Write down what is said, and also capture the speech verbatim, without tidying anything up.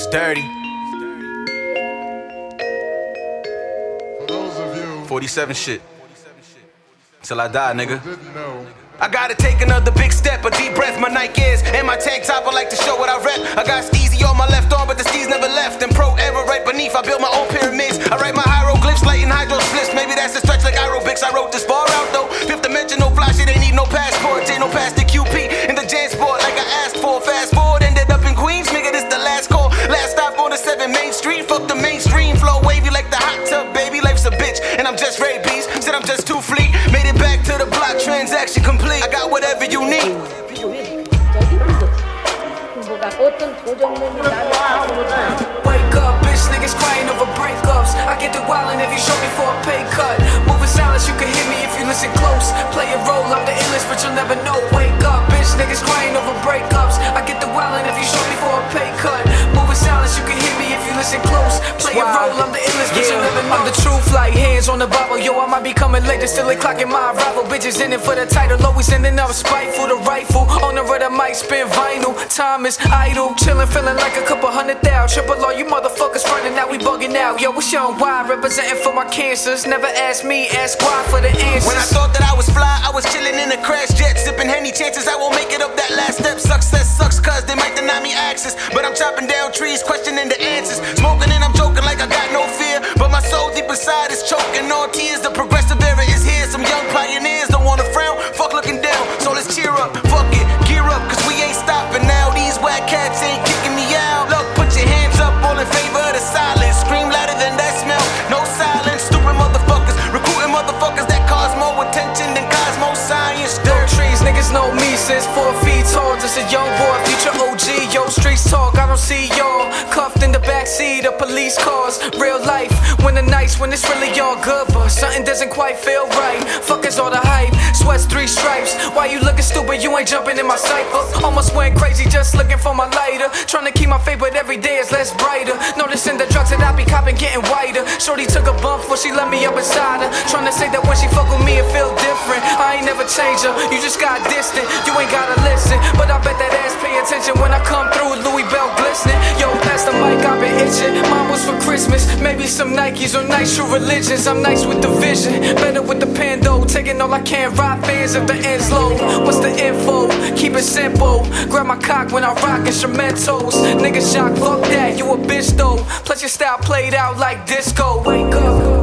Sturdy. For those of you forty-seven shit. Till I die, nigga. who didn't know, I gotta take another big step, a deep breath, my Nike is and my tank top, I like to show what I rep. I got Steezy on my left arm, but the Steez never left. And Pro Era right beneath, I built my own pyramids. I write my hieroglyphs, lighting hydro splits. Maybe that's a stretch like aerobics. I wrote this bar out though. Fifth dimension, no fly shit, ain't need no passport. Ain't no past the Q P in the Jansport like I asked for. Fast forward, ended up in Queens, nigga, this the last call. Last stop on the seven Main Street, fuck the mainstream. Flow wavy like the hot tub, baby, life's a bitch. And I'm just rabies, said I'm just too fleet. Made it back to the block, transaction complete. I got whatever you need. Wake up, bitch, niggas crying over breakups. I get the wildin' if you show me for a pay cut. Moving silence, you can hear me if you listen close. Play a role, I'm the illest, but you'll never know. Wake up, bitch, niggas crying over breakups. I get the wildin' if you show me for a pay cut. Moving silence, you can hear me if you listen close. Play a role, I'm the illest, but you'll never know. I'm the truth, like hands on the Bible. Yo, I might be coming later, still they clocking my arrival. Bitches in it for the title, always ending up spiteful. The rifle, owner of the mic, spin vinyl. Time is idle, chillin', feeling like a couple hundred thou. Triple R, you motherfuckers running out, we bugging out. Yo, what's your why? Representing for my cancers. Never ask me, ask why for the answers. When I thought that I was fly, I was chillin' in a crash jet, sipping Henny. Chances I won't make it up that last step. Success sucks cause they might deny me access, but I'm chopping down trees, questioning the answers. Smoking and I'm joking like I got no fear, but my soul deep inside is choking on tears. The progressive era is here. Some young pioneers don't wanna frown, fuck looking down. So let's cheer up, fuck it, gear up, cause we ain't stopping now. These whack cats ain't kicking me out. Look, put your hands up, all in favor of the silence. Scream louder than that smell, no silence. Stupid motherfuckers, recruiting motherfuckers that cause more attention than Cosmo Science. Dirt trees, niggas know me since four feet tall. Just a young boy, future O G. Yo, streets talk, I don't see y'all cuffed in the backseat of police cars. Real life, when the nights, when it's really all good, but something doesn't quite feel right. Fuck is all the hype, sweats three stripes. Why you looking stupid? You ain't jumping in my cipher. Almost went crazy just looking for my lighter. Trying to keep my faith, but every day is less brighter. Noticing the drugs that I be copping getting whiter. Shorty took a bump before she let me up inside her. Trying to say that when she fuck with me, it feel different. I ain't never changed her, you just got distant. You ain't gotta listen, but I bet that ass pay attention when I come through. Louis Bell glistening. Yo, pass the mic, I've been itching. Mine was for Christmas, maybe some Nikes or nice true religions. I'm nice with the vision, better with the pen though. Taking all I can, rock fans if the end's low. What's the info? Keep it simple. Grab my cock when I rock instrumentals. Niggas shock, fuck that, you a bitch though. Plus your style played out like disco. Wake up.